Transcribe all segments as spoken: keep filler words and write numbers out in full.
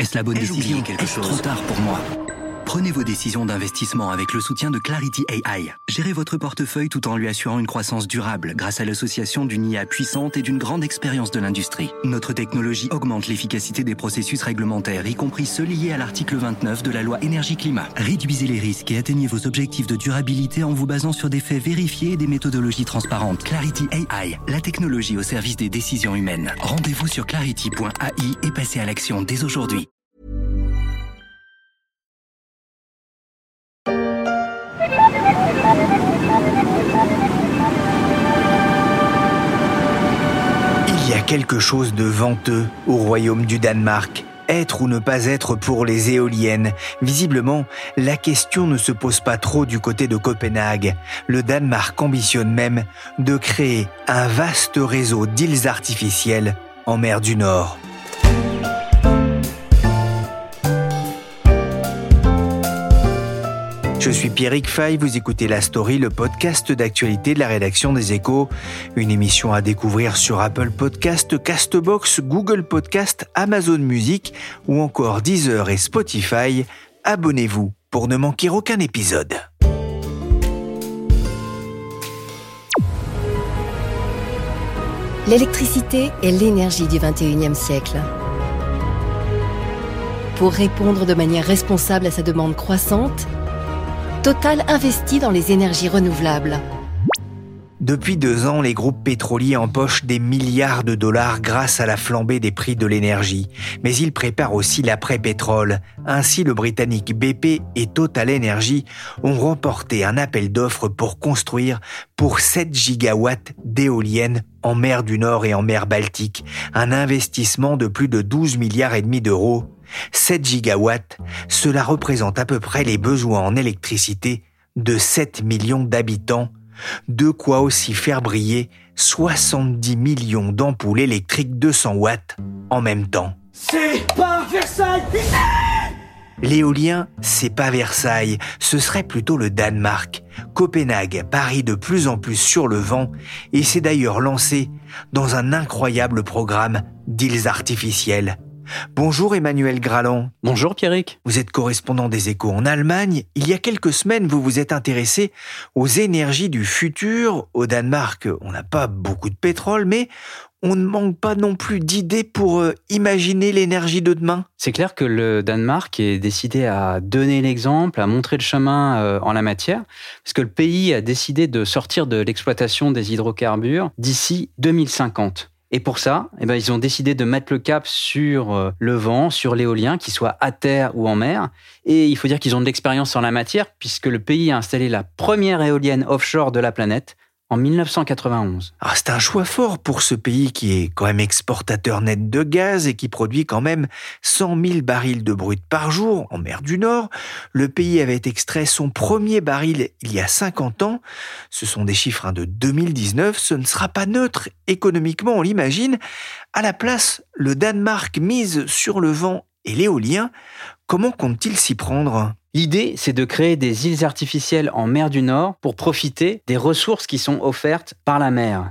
Est-ce la bonne Ai-je décision? oublié quelque Est-ce chose? trop tard pour moi? Prenez vos décisions d'investissement avec le soutien de Clarity A I. Gérez votre portefeuille tout en lui assurant une croissance durable grâce à l'association d'une I A puissante et d'une grande expérience de l'industrie. Notre technologie augmente l'efficacité des processus réglementaires, y compris ceux liés à l'article vingt-neuf de la loi énergie-climat. Réduisez les risques et atteignez vos objectifs de durabilité en vous basant sur des faits vérifiés et des méthodologies transparentes. Clarity A I, la technologie au service des décisions humaines. Rendez-vous sur clarity point A I et passez à l'action dès aujourd'hui. Il y a quelque chose de venteux au royaume du Danemark. Être ou ne pas être pour les éoliennes. Visiblement, la question ne se pose pas trop du côté de Copenhague. Le Danemark ambitionne même de créer un vaste réseau d'îles artificielles en mer du Nord. Je suis Pierrick Fay, vous écoutez La Story, le podcast d'actualité de la rédaction des Échos. Une émission à découvrir sur Apple Podcast, Castbox, Google Podcast, Amazon Music ou encore Deezer et Spotify. Abonnez-vous pour ne manquer aucun épisode. L'électricité est l'énergie du vingt et unième siècle. Pour répondre de manière responsable à sa demande croissante, Total investit dans les énergies renouvelables. Depuis deux ans, les groupes pétroliers empochent des milliards de dollars grâce à la flambée des prix de l'énergie. Mais ils préparent aussi l'après-pétrole. Ainsi, le britannique B P et Total Energy ont remporté un appel d'offres pour construire pour sept gigawatts d'éoliennes en mer du Nord et en mer Baltique. Un investissement de plus de douze milliards et demi d'euros. sept gigawatts, cela représente à peu près les besoins en électricité de sept millions d'habitants. De quoi aussi faire briller soixante-dix millions d'ampoules électriques de cent watts en même temps. C'est pas Versailles, putain! L'éolien, c'est pas Versailles, ce serait plutôt le Danemark. Copenhague parie de plus en plus sur le vent et s'est d'ailleurs lancé dans un incroyable programme d'îles artificielles. Bonjour Emmanuel Graland. Bonjour Pierrick. Vous êtes correspondant des Échos en Allemagne. Il y a quelques semaines, vous vous êtes intéressé aux énergies du futur. Au Danemark, on n'a pas beaucoup de pétrole, mais on ne manque pas non plus d'idées pour euh, imaginer l'énergie de demain. C'est clair que le Danemark est décidé à donner l'exemple, à montrer le chemin euh, en la matière, parce que le pays a décidé de sortir de l'exploitation des hydrocarbures d'ici deux mille cinquante. Et pour ça, eh ben, ils ont décidé de mettre le cap sur le vent, sur l'éolien, qu'il soit à terre ou en mer. Et il faut dire qu'ils ont de l'expérience en la matière, puisque le pays a installé la première éolienne offshore de la planète en dix-neuf cent quatre-vingt-onze. Ah, c'est un choix fort pour ce pays qui est quand même exportateur net de gaz et qui produit quand même cent mille barils de brut par jour en mer du Nord. Le pays avait extrait son premier baril il y a cinquante ans. Ce sont des chiffres hein, de deux mille dix-neuf. Ce ne sera pas neutre économiquement, on l'imagine. À la place, le Danemark mise sur le vent et l'éolien. Comment compte-t-il s'y prendre ? L'idée, c'est de créer des îles artificielles en mer du Nord pour profiter des ressources qui sont offertes par la mer.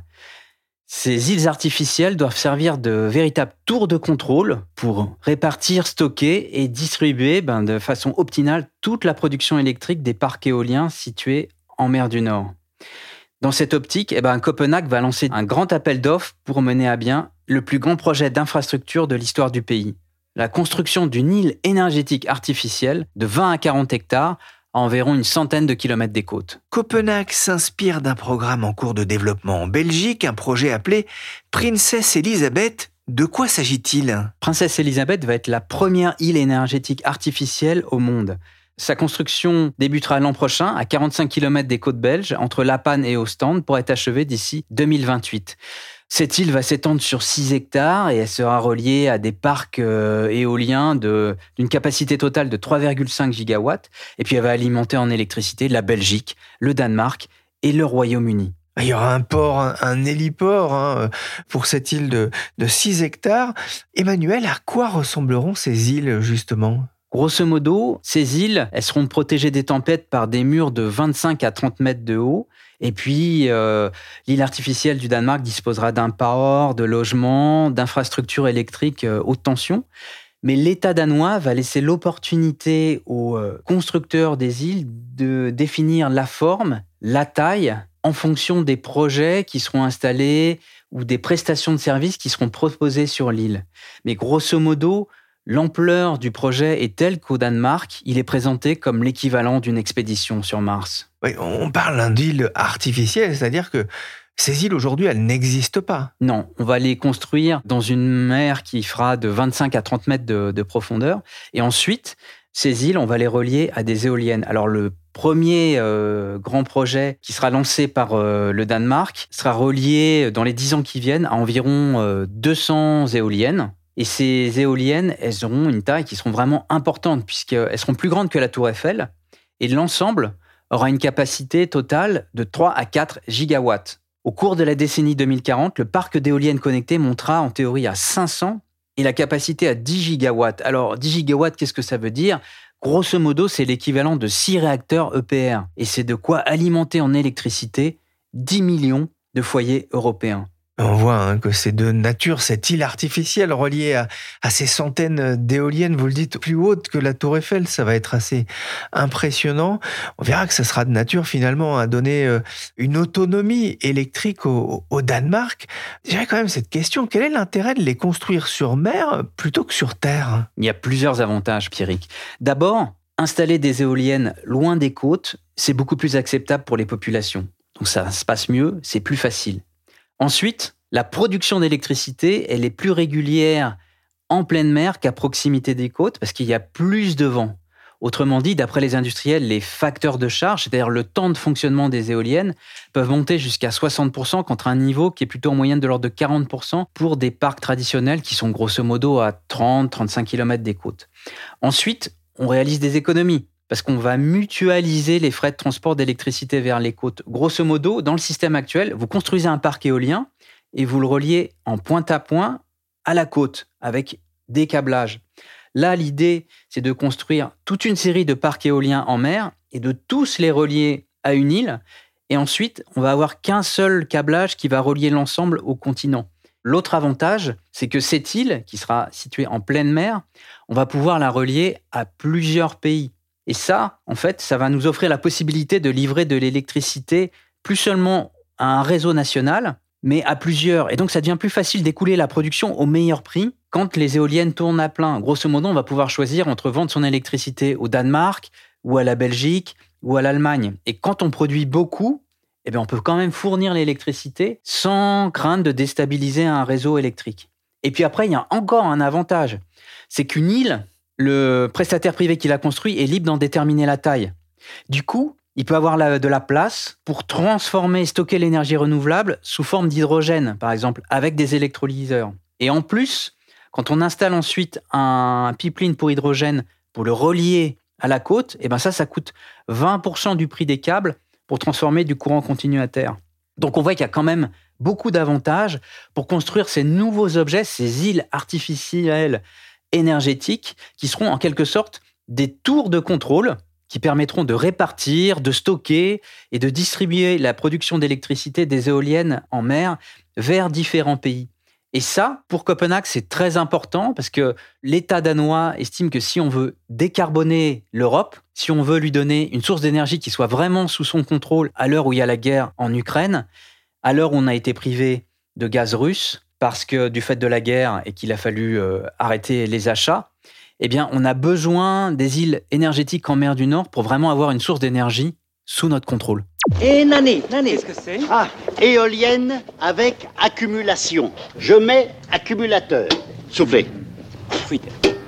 Ces îles artificielles doivent servir de véritables tours de contrôle pour répartir, stocker et distribuer ben, de façon optimale toute la production électrique des parcs éoliens situés en mer du Nord. Dans cette optique, eh ben, Copenhague va lancer un grand appel d'offres pour mener à bien le plus grand projet d'infrastructure de l'histoire du pays. La construction d'une île énergétique artificielle de vingt à quarante hectares à environ une centaine de kilomètres des côtes. Copenhague s'inspire d'un programme en cours de développement en Belgique, un projet appelé Princess Elisabeth. De quoi s'agit-il ? Princess Elisabeth va être la première île énergétique artificielle au monde. Sa construction débutera l'an prochain à quarante-cinq kilomètres des côtes belges, entre La Panne et Ostende, pour être achevée d'ici deux mille vingt-huit. Cette île va s'étendre sur six hectares et elle sera reliée à des parcs euh, éoliens de, d'une capacité totale de trois virgule cinq gigawatts. Et puis elle va alimenter en électricité la Belgique, le Danemark et le Royaume-Uni. Il y aura un port, un, un héliport hein, pour cette île de, de six hectares. Emmanuel, à quoi ressembleront ces îles justement ? Grosso modo, ces îles, elles seront protégées des tempêtes par des murs de vingt-cinq à trente mètres de haut. Et puis, euh, l'île artificielle du Danemark disposera d'un port, de logements, d'infrastructures électriques euh, haute tension. Mais l'État danois va laisser l'opportunité aux constructeurs des îles de définir la forme, la taille, en fonction des projets qui seront installés ou des prestations de services qui seront proposées sur l'île. Mais grosso modo, l'ampleur du projet est telle qu'au Danemark, il est présenté comme l'équivalent d'une expédition sur Mars. Oui, on parle d'îles artificielles, c'est-à-dire que ces îles, aujourd'hui, elles n'existent pas. Non, on va les construire dans une mer qui fera de vingt-cinq à trente mètres de, de profondeur. Et ensuite, ces îles, on va les relier à des éoliennes. Alors, le premier euh, grand projet qui sera lancé par euh, le Danemark sera relié dans les dix ans qui viennent à environ euh, deux cents éoliennes. Et ces éoliennes, elles auront une taille qui seront vraiment importantes puisqu'elles seront plus grandes que la Tour Eiffel. Et l'ensemble aura une capacité totale de trois à quatre gigawatts. Au cours de la décennie deux mille quarante, le parc d'éoliennes connectées montera en théorie à cinq cents et la capacité à dix gigawatts. Alors, dix gigawatts, qu'est-ce que ça veut dire ? Grosso modo, c'est l'équivalent de six réacteurs E P R. Et c'est de quoi alimenter en électricité dix millions de foyers européens. On voit hein, que c'est de nature, cette île artificielle reliée à, à ces centaines d'éoliennes, vous le dites, plus hautes que la Tour Eiffel, ça va être assez impressionnant. On verra que ça sera de nature finalement à donner une autonomie électrique au, au Danemark. J'ai quand même cette question, quel est l'intérêt de les construire sur mer plutôt que sur terre ? Il y a plusieurs avantages, Pierrick. D'abord, installer des éoliennes loin des côtes, c'est beaucoup plus acceptable pour les populations. Donc ça se passe mieux, c'est plus facile. Ensuite, la production d'électricité, elle est plus régulière en pleine mer qu'à proximité des côtes parce qu'il y a plus de vent. Autrement dit, d'après les industriels, les facteurs de charge, c'est-à-dire le temps de fonctionnement des éoliennes, peuvent monter jusqu'à soixante pour cent contre un niveau qui est plutôt en moyenne de l'ordre de quarante pour cent pour des parcs traditionnels qui sont grosso modo à trente à trente-cinq kilomètres des côtes. Ensuite, on réalise des économies. Parce qu'on va mutualiser les frais de transport d'électricité vers les côtes. Grosso modo, dans le système actuel, vous construisez un parc éolien et vous le reliez en point à point à la côte avec des câblages. Là, l'idée, c'est de construire toute une série de parcs éoliens en mer et de tous les relier à une île. Et ensuite, on va avoir qu'un seul câblage qui va relier l'ensemble au continent. L'autre avantage, c'est que cette île, qui sera située en pleine mer, on va pouvoir la relier à plusieurs pays. Et ça, en fait, ça va nous offrir la possibilité de livrer de l'électricité plus seulement à un réseau national, mais à plusieurs. Et donc, ça devient plus facile d'écouler la production au meilleur prix quand les éoliennes tournent à plein. Grosso modo, on va pouvoir choisir entre vendre son électricité au Danemark ou à la Belgique ou à l'Allemagne. Et quand on produit beaucoup, eh bien, on peut quand même fournir l'électricité sans crainte de déstabiliser un réseau électrique. Et puis après, il y a encore un avantage. C'est qu'une île, le prestataire privé qui l'a construit est libre d'en déterminer la taille. Du coup, il peut avoir la, de la place pour transformer et stocker l'énergie renouvelable sous forme d'hydrogène, par exemple, avec des électrolyseurs. Et en plus, quand on installe ensuite un pipeline pour hydrogène pour le relier à la côte, eh ben ça, ça coûte vingt pour cent du prix des câbles pour transformer du courant continu à terre. Donc on voit qu'il y a quand même beaucoup d'avantages pour construire ces nouveaux objets, ces îles artificielles énergétiques qui seront en quelque sorte des tours de contrôle qui permettront de répartir, de stocker et de distribuer la production d'électricité des éoliennes en mer vers différents pays. Et ça, pour Copenhague, c'est très important parce que l'État danois estime que si on veut décarboner l'Europe, si on veut lui donner une source d'énergie qui soit vraiment sous son contrôle à l'heure où il y a la guerre en Ukraine, à l'heure où on a été privé de gaz russe, parce que du fait de la guerre et qu'il a fallu euh, arrêter les achats, eh bien, on a besoin des îles énergétiques en mer du Nord pour vraiment avoir une source d'énergie sous notre contrôle. Et Nané, Nané. Qu'est-ce que c'est ? Ah, éolienne avec accumulation. Je mets accumulateur. Soufflez. Fuite.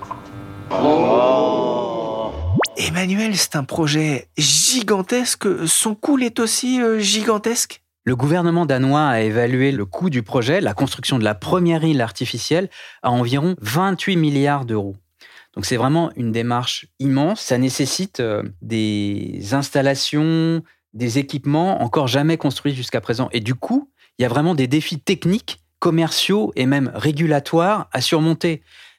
Oh. Emmanuel, c'est un projet gigantesque. Son coût est aussi euh, gigantesque. Le gouvernement danois a évalué le coût du projet, la construction de la première île artificielle, à environ vingt-huit milliards d'euros. Donc c'est vraiment une démarche immense. Ça nécessite euh, des installations, des équipements encore jamais construits jusqu'à présent. Et du coup, il y a vraiment des défis techniques, commerciaux et même régulatoires à surmonter.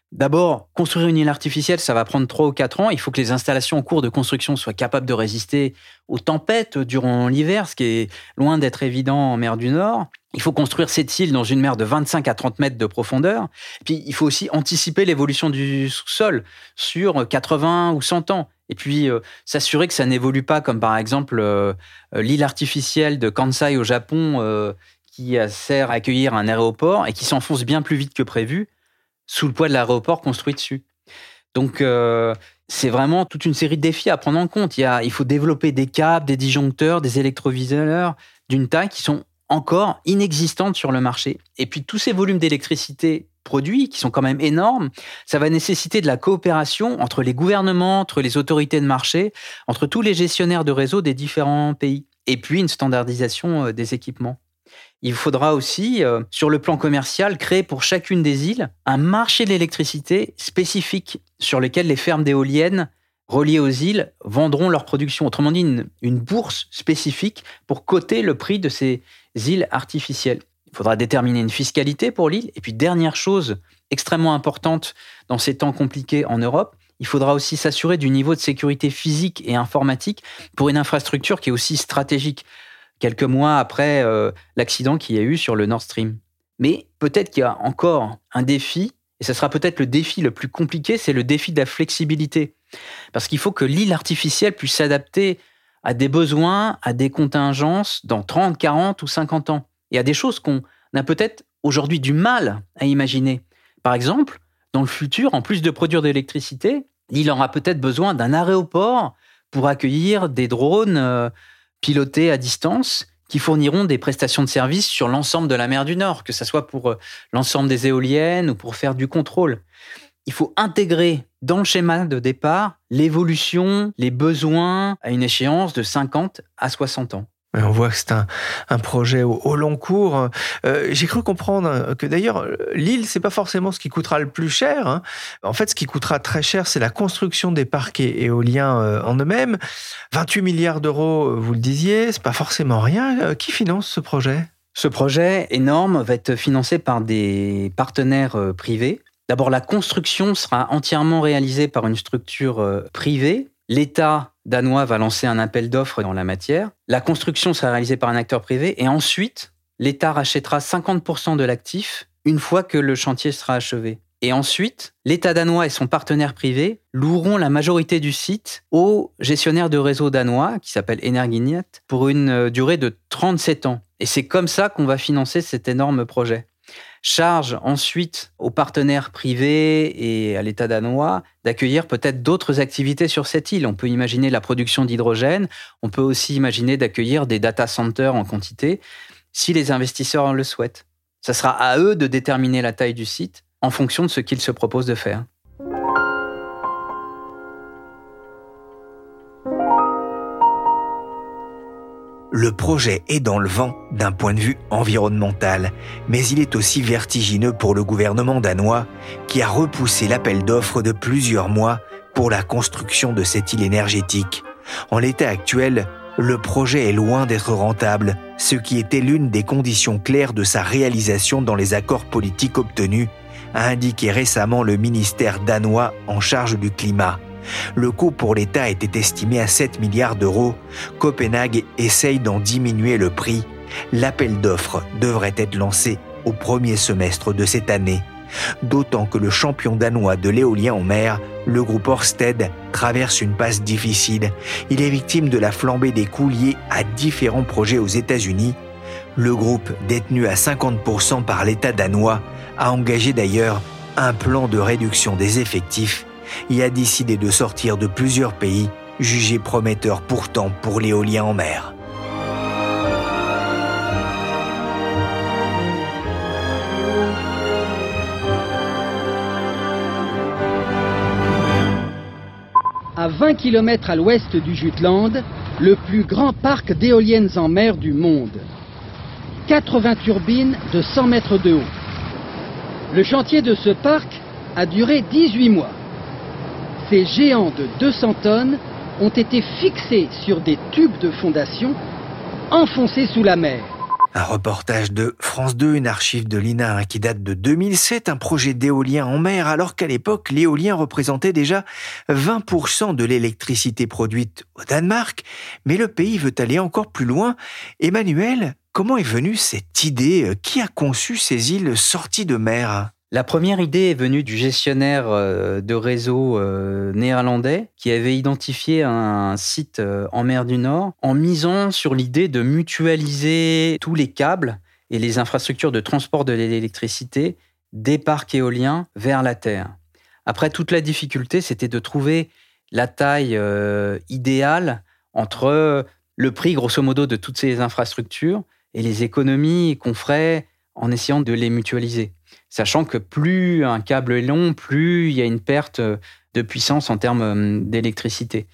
D'abord, construire une île artificielle, ça va prendre trois ou quatre ans. Il faut que les installations en cours de construction soient capables de résister aux tempêtes durant l'hiver, ce qui est loin d'être évident en mer du Nord. Il faut construire cette île dans une mer de vingt-cinq à trente mètres de profondeur. Puis, il faut aussi anticiper l'évolution du sous-sol sur quatre-vingts ou cent ans. Et puis, euh, s'assurer que ça n'évolue pas comme, par exemple, euh, l'île artificielle de Kansai au Japon, euh, qui sert à accueillir un aéroport et qui s'enfonce bien plus vite que prévu, sous le poids de l'aéroport construit dessus. Donc, euh, c'est vraiment toute une série de défis à prendre en compte. Il, y a, il faut développer des câbles, des disjoncteurs, des électroviseurs d'une taille qui sont encore inexistantes sur le marché. Et puis, tous ces volumes d'électricité produits, qui sont quand même énormes, ça va nécessiter de la coopération entre les gouvernements, entre les autorités de marché, entre tous les gestionnaires de réseaux des différents pays. Et puis, une standardisation des équipements. Il faudra aussi, euh, sur le plan commercial, créer pour chacune des îles un marché de l'électricité spécifique sur lequel les fermes d'éoliennes reliées aux îles vendront leur production. Autrement dit, une, une bourse spécifique pour coter le prix de ces îles artificielles. Il faudra déterminer une fiscalité pour l'île. Et puis, dernière chose extrêmement importante dans ces temps compliqués en Europe, il faudra aussi s'assurer du niveau de sécurité physique et informatique pour une infrastructure qui est aussi stratégique. Quelques mois après euh, l'accident qu'il y a eu sur le Nord Stream. Mais peut-être qu'il y a encore un défi, et ce sera peut-être le défi le plus compliqué, c'est le défi de la flexibilité. Parce qu'il faut que l'île artificielle puisse s'adapter à des besoins, à des contingences dans trente, quarante ou cinquante ans. Et à des choses qu'on a peut-être aujourd'hui du mal à imaginer. Par exemple, dans le futur, en plus de produire de l'électricité, l'île aura peut-être besoin d'un aéroport pour accueillir des drones euh, pilotés à distance qui fourniront des prestations de services sur l'ensemble de la mer du Nord, que ce soit pour l'ensemble des éoliennes ou pour faire du contrôle. Il faut intégrer dans le schéma de départ l'évolution, les besoins à une échéance de cinquante à soixante ans. On voit que c'est un, un projet au, au long cours. Euh, j'ai cru comprendre que d'ailleurs, l'île, c'est pas forcément ce qui coûtera le plus cher. Hein. En fait, ce qui coûtera très cher, c'est la construction des parcs éoliens euh, en eux-mêmes. vingt-huit milliards d'euros, vous le disiez, c'est pas forcément rien. Euh, qui finance ce projet ? Ce projet énorme va être financé par des partenaires euh, privés. D'abord, la construction sera entièrement réalisée par une structure euh, privée. L'État danois va lancer un appel d'offres dans la matière. La construction sera réalisée par un acteur privé et ensuite, l'État rachètera cinquante pour cent de l'actif une fois que le chantier sera achevé. Et ensuite, l'État danois et son partenaire privé loueront la majorité du site au gestionnaire de réseau danois qui s'appelle Energinet pour une durée de trente-sept ans. Et c'est comme ça qu'on va financer cet énorme projet. Charge ensuite aux partenaires privés et à l'État danois d'accueillir peut-être d'autres activités sur cette île. On peut imaginer la production d'hydrogène, on peut aussi imaginer d'accueillir des data centers en quantité, si les investisseurs le souhaitent. Ça sera à eux de déterminer la taille du site en fonction de ce qu'ils se proposent de faire. Le projet est dans le vent d'un point de vue environnemental, mais il est aussi vertigineux pour le gouvernement danois qui a repoussé l'appel d'offres de plusieurs mois pour la construction de cette île énergétique. En l'état actuel, le projet est loin d'être rentable, ce qui était l'une des conditions claires de sa réalisation dans les accords politiques obtenus, a indiqué récemment le ministère danois en charge du climat. Le coût pour l'État était estimé à sept milliards d'euros. Copenhague essaye d'en diminuer le prix. L'appel d'offres devrait être lancé au premier semestre de cette année. D'autant que le champion danois de l'éolien en mer, le groupe Ørsted, traverse une passe difficile. Il est victime de la flambée des coûts liés à différents projets aux États-Unis. Le groupe, détenu à cinquante pour cent par l'État danois, a engagé d'ailleurs un plan de réduction des effectifs et a décidé de sortir de plusieurs pays, jugés prometteurs pourtant pour l'éolien en mer. À vingt kilomètres à l'ouest du Jutland, le plus grand parc d'éoliennes en mer du monde. quatre-vingts turbines de cent mètres de haut. Le chantier de ce parc a duré dix-huit mois. Ces géants de deux cents tonnes ont été fixés sur des tubes de fondation enfoncés sous la mer. Un reportage de France deux, une archive de l'I N A hein, qui date de deux mille sept, un projet d'éolien en mer, alors qu'à l'époque, l'éolien représentait déjà vingt pour cent de l'électricité produite au Danemark. Mais le pays veut aller encore plus loin. Emmanuel, comment est venue cette idée? Qui a conçu ces îles sorties de mer? La première idée est venue du gestionnaire de réseau néerlandais qui avait identifié un site en mer du Nord en misant sur l'idée de mutualiser tous les câbles et les infrastructures de transport de l'électricité des parcs éoliens vers la Terre. Après, toute la difficulté, c'était de trouver la taille idéale entre le prix, grosso modo, de toutes ces infrastructures et les économies qu'on ferait en essayant de les mutualiser. Sachant que plus un câble est long, plus il y a une perte de puissance en termes d'électricité.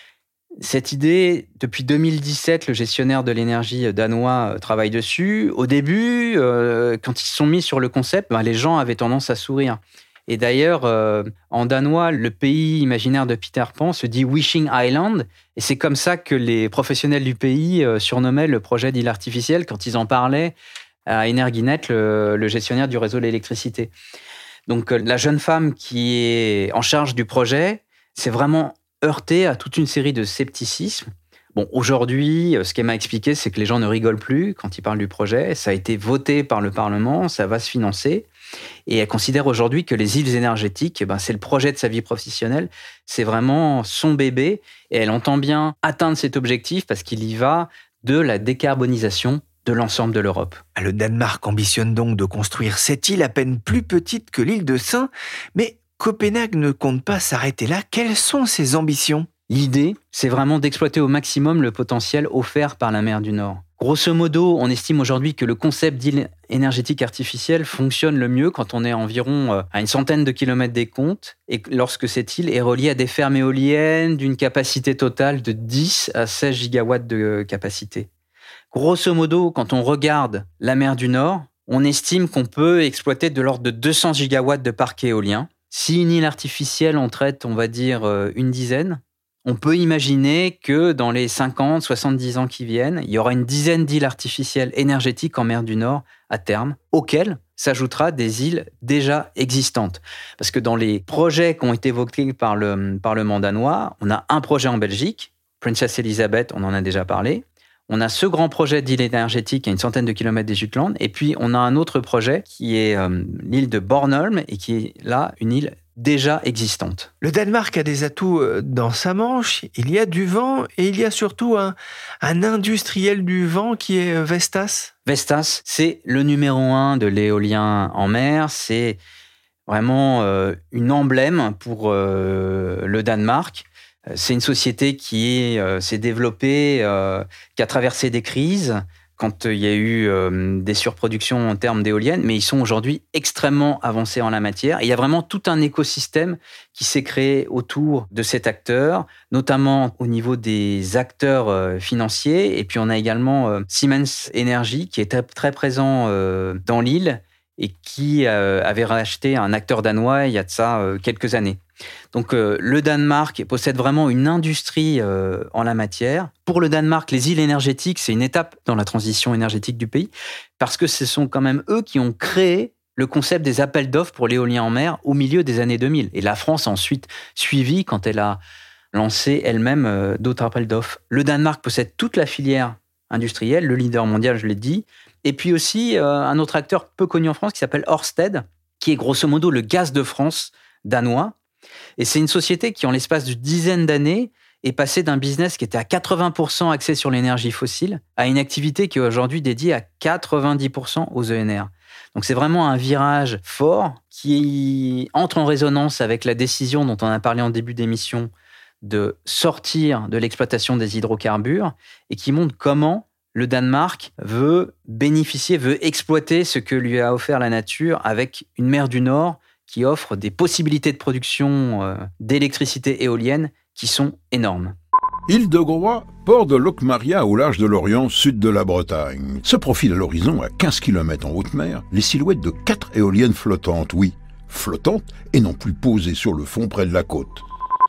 Cette idée, depuis deux mille dix-sept, le gestionnaire de l'énergie danois travaille dessus. Au début, euh, quand ils se sont mis sur le concept, ben, les gens avaient tendance à sourire. Et d'ailleurs, euh, en danois, le pays imaginaire de Peter Pan se dit Wishing Island. Et c'est comme ça que les professionnels du pays euh, surnommaient le projet d'île artificielle quand ils en parlaient à Energinet, le, le gestionnaire du réseau de l'électricité. Donc, la jeune femme qui est en charge du projet s'est vraiment heurtée à toute une série de scepticisme. Bon, aujourd'hui, ce qu'elle m'a expliqué, c'est que les gens ne rigolent plus quand ils parlent du projet. Ça a été voté par le Parlement, ça va se financer. Et elle considère aujourd'hui que les îles énergétiques, ben, c'est le projet de sa vie professionnelle, c'est vraiment son bébé. Et elle entend bien atteindre cet objectif parce qu'il y va de la décarbonisation de l'ensemble de l'Europe. Le Danemark ambitionne donc de construire cette île à peine plus petite que l'île de Sein, mais Copenhague ne compte pas s'arrêter là. Quelles sont ses ambitions? L'idée, c'est vraiment d'exploiter au maximum le potentiel offert par la mer du Nord. Grosso modo, on estime aujourd'hui que le concept d'île énergétique artificielle fonctionne le mieux quand on est environ à une centaine de kilomètres des côtes et lorsque cette île est reliée à des fermes éoliennes d'une capacité totale de dix à seize gigawatts de capacité. Grosso modo, quand on regarde la mer du Nord, on estime qu'on peut exploiter de l'ordre de deux cents gigawatts de parcs éoliens. Si une île artificielle en traite, on va dire, une dizaine, on peut imaginer que dans les cinquante, soixante-dix ans qui viennent, il y aura une dizaine d'îles artificielles énergétiques en mer du Nord à terme, auxquelles s'ajoutera des îles déjà existantes. Parce que dans les projets qui ont été évoqués par le Parlement danois, on a un projet en Belgique, Princess Elizabeth, on en a déjà parlé. On a ce grand projet d'île énergétique à une centaine de kilomètres des Jutland. Et puis, on a un autre projet qui est euh, l'île de Bornholm et qui est là une île déjà existante. Le Danemark a des atouts dans sa Manche. Il y a du vent et il y a surtout un, un industriel du vent qui est Vestas. Vestas, c'est le numéro un de l'éolien en mer. C'est vraiment euh, une emblème pour euh, le Danemark. C'est une société qui euh, s'est développée, euh, qui a traversé des crises quand il y a eu euh, des surproductions en termes d'éoliennes, mais ils sont aujourd'hui extrêmement avancés en la matière. Et il y a vraiment tout un écosystème qui s'est créé autour de cet acteur, notamment au niveau des acteurs euh, financiers. Et puis on a également euh, Siemens Energy qui est très présent euh, dans l'île et qui euh, avait racheté un acteur danois il y a de ça euh, quelques années. Donc euh, le Danemark possède vraiment une industrie euh, en la matière. Pour le Danemark, les îles énergétiques, c'est une étape dans la transition énergétique du pays parce que ce sont quand même eux qui ont créé le concept des appels d'offres pour l'éolien en mer au milieu des années deux mille. Et la France a ensuite suivi quand elle a lancé elle-même euh, d'autres appels d'offres. Le Danemark possède toute la filière industrielle, le leader mondial, je l'ai dit. Et puis aussi euh, un autre acteur peu connu en France qui s'appelle Ørsted, qui est grosso modo le gaz de France danois. Et c'est une société qui, en l'espace d'une dizaine d'années, est passée d'un business qui était à quatre-vingts pour cent axé sur l'énergie fossile à une activité qui est aujourd'hui dédiée à quatre-vingt-dix pour cent aux E N R. Donc c'est vraiment un virage fort qui entre en résonance avec la décision dont on a parlé en début d'émission de sortir de l'exploitation des hydrocarbures et qui montre comment le Danemark veut bénéficier, veut exploiter ce que lui a offert la nature avec une mer du Nord qui offre des possibilités de production euh, d'électricité éolienne qui sont énormes. Île de Groix, port de Locmaria au large de l'Orient, sud de la Bretagne. Se profilent à l'horizon, à quinze kilomètres en haute mer, les silhouettes de quatre éoliennes flottantes, oui, flottantes et non plus posées sur le fond près de la côte.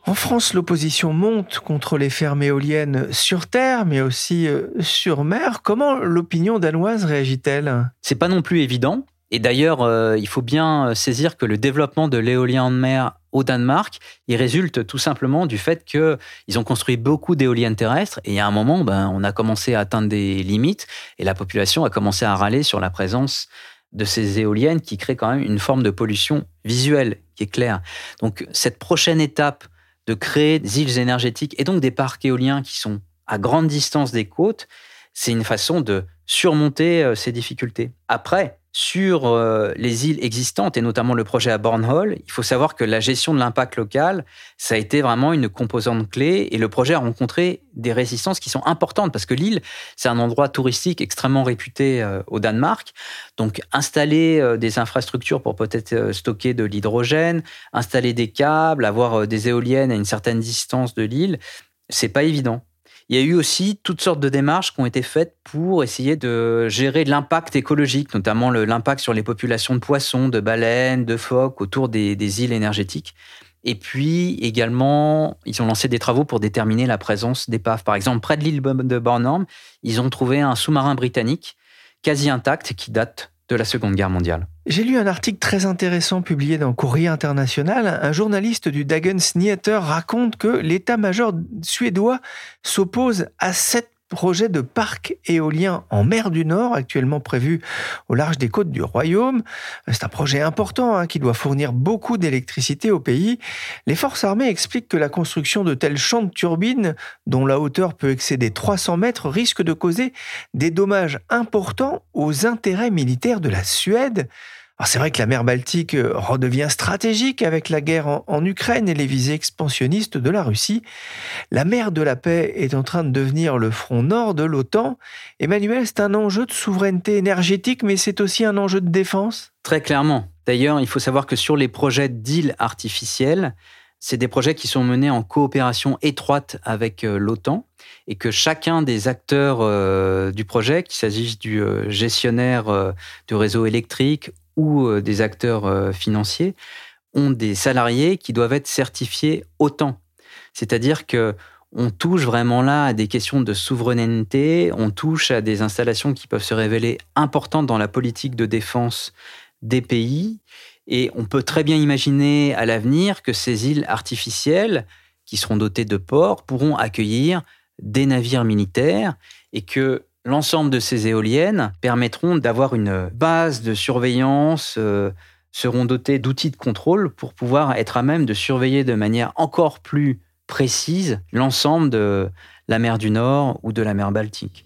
En France, l'opposition monte contre les fermes éoliennes sur terre, mais aussi sur mer. Comment l'opinion danoise réagit-elle ? C'est pas non plus évident. Et d'ailleurs, euh, il faut bien saisir que le développement de l'éolien en mer au Danemark, il résulte tout simplement du fait qu'ils ont construit beaucoup d'éoliennes terrestres et à un moment, ben, on a commencé à atteindre des limites et la population a commencé à râler sur la présence de ces éoliennes qui créent quand même une forme de pollution visuelle qui est claire. Donc cette prochaine étape de créer des îles énergétiques et donc des parcs éoliens qui sont à grande distance des côtes, c'est une façon de surmonter ces difficultés. Après, sur euh, les îles existantes, et notamment le projet à Bornholm, il faut savoir que la gestion de l'impact local, ça a été vraiment une composante clé, et le projet a rencontré des résistances qui sont importantes, parce que l'île, c'est un endroit touristique extrêmement réputé euh, au Danemark. Donc, installer euh, des infrastructures pour peut-être euh, stocker de l'hydrogène, installer des câbles, avoir euh, des éoliennes à une certaine distance de l'île, c'est pas évident. Il y a eu aussi toutes sortes de démarches qui ont été faites pour essayer de gérer l'impact écologique, notamment le, l'impact sur les populations de poissons, de baleines, de phoques autour des, des îles énergétiques. Et puis également, ils ont lancé des travaux pour déterminer la présence d'épaves. Par exemple, près de l'île de Bornholm, ils ont trouvé un sous-marin britannique quasi intact qui date de la Seconde Guerre mondiale. J'ai lu un article très intéressant publié dans Courrier International. Un journaliste du Dagens Nyheter raconte que l'état-major suédois s'oppose à sept projets de parcs éoliens en mer du Nord, actuellement prévus au large des côtes du Royaume. C'est un projet important hein, qui doit fournir beaucoup d'électricité au pays. Les forces armées expliquent que la construction de tels champs de turbines, dont la hauteur peut excéder trois cents mètres, risque de causer des dommages importants aux intérêts militaires de la Suède. Alors c'est vrai que la mer Baltique redevient stratégique avec la guerre en, en Ukraine et les visées expansionnistes de la Russie. La mer de la paix est en train de devenir le front nord de l'OTAN. Emmanuel, c'est un enjeu de souveraineté énergétique, mais c'est aussi un enjeu de défense ? Très clairement. D'ailleurs, il faut savoir que sur les projets d'îles artificielles, c'est des projets qui sont menés en coopération étroite avec l'OTAN et que chacun des acteurs euh, du projet, qu'il s'agisse du euh, gestionnaire euh, du réseau électrique ou des acteurs financiers, ont des salariés qui doivent être certifiés OTAN. C'est-à-dire qu'on touche vraiment là à des questions de souveraineté, on touche à des installations qui peuvent se révéler importantes dans la politique de défense des pays, et on peut très bien imaginer à l'avenir que ces îles artificielles, qui seront dotées de ports, pourront accueillir des navires militaires, et que l'ensemble de ces éoliennes permettront d'avoir une base de surveillance, euh, seront dotées d'outils de contrôle pour pouvoir être à même de surveiller de manière encore plus précise l'ensemble de la mer du Nord ou de la mer Baltique.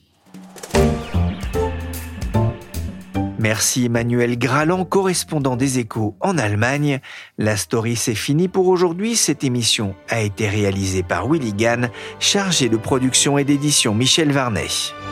Merci Emmanuel Graland, correspondant des Échos en Allemagne. La story, c'est fini pour aujourd'hui. Cette émission a été réalisée par Willy Gann, chargé de production et d'édition Michel Varnet.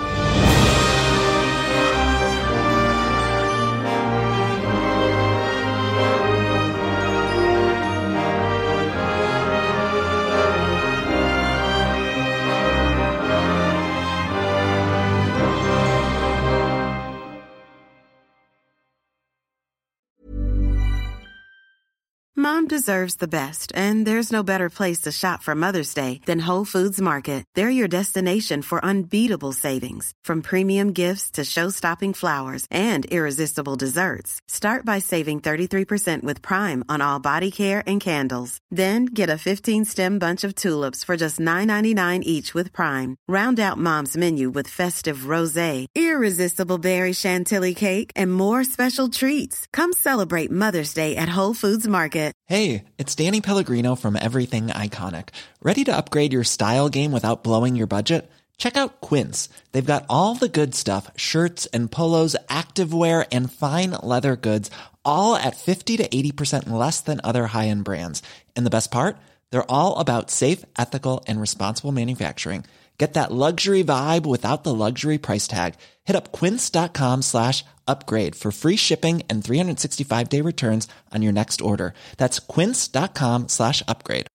Mom deserves the best, and there's no better place to shop for Mother's Day than Whole Foods Market. They're your destination for unbeatable savings, from premium gifts to show-stopping flowers and irresistible desserts. Start by saving thirty-three percent with Prime on all body care and candles. Then get a fifteen-stem bunch of tulips for just nine ninety-nine each with Prime. Round out Mom's menu with festive rosé, irresistible berry chantilly cake, and more special treats. Come celebrate Mother's Day at Whole Foods Market. Hey, it's Danny Pellegrino from Everything Iconic. Ready to upgrade your style game without blowing your budget? Check out Quince. They've got all the good stuff, shirts and polos, activewear, and fine leather goods, all at fifty to eighty percent less than other high-end brands. And the best part? They're all about safe, ethical, and responsible manufacturing. Get that luxury vibe without the luxury price tag. Hit up quince.com slash upgrade for free shipping and three sixty-five day returns on your next order. That's quince.com slash upgrade.